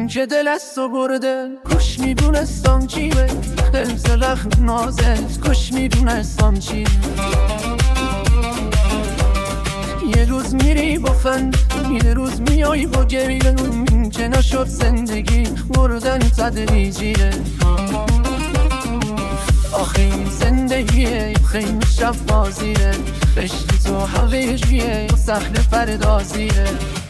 که دل از تو برده کاش میدونستم چیه، حفظ رخم نازت کاش میدونستم چیه. یه روز میری با فن، یه روز میای با گریه، که نشد زندگی مردن تدریجیه. آخه این زندگیه خیلی شب بازیه، عشق تو حقیقیه و صحنه پردازیه.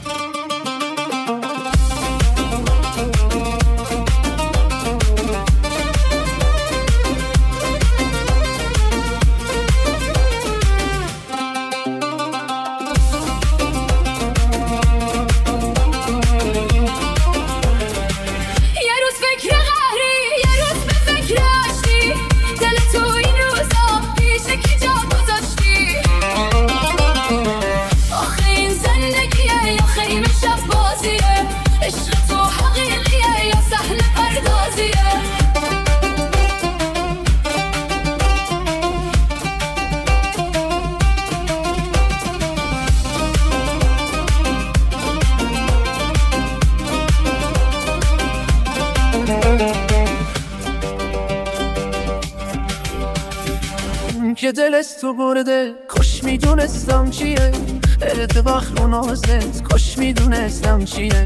که دل از تو برده کاش میدونستم چیه، ارتباط و نازت کاش میدونستم چیه.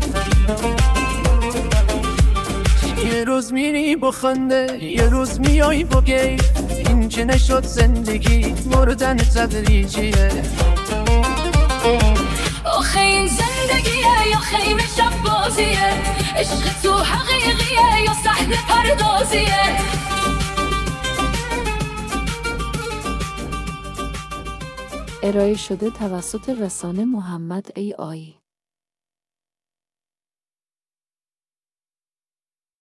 یه روز میری با خنده، یه روز میای با گریه، این که نشد زندگی مردن تدریجیه. آخه این زندگیه یا خیمه شب بازیه، عشق تو حقیقیه یا صحنه پردازیه. ارائه شده توسط رسانه محمد AI.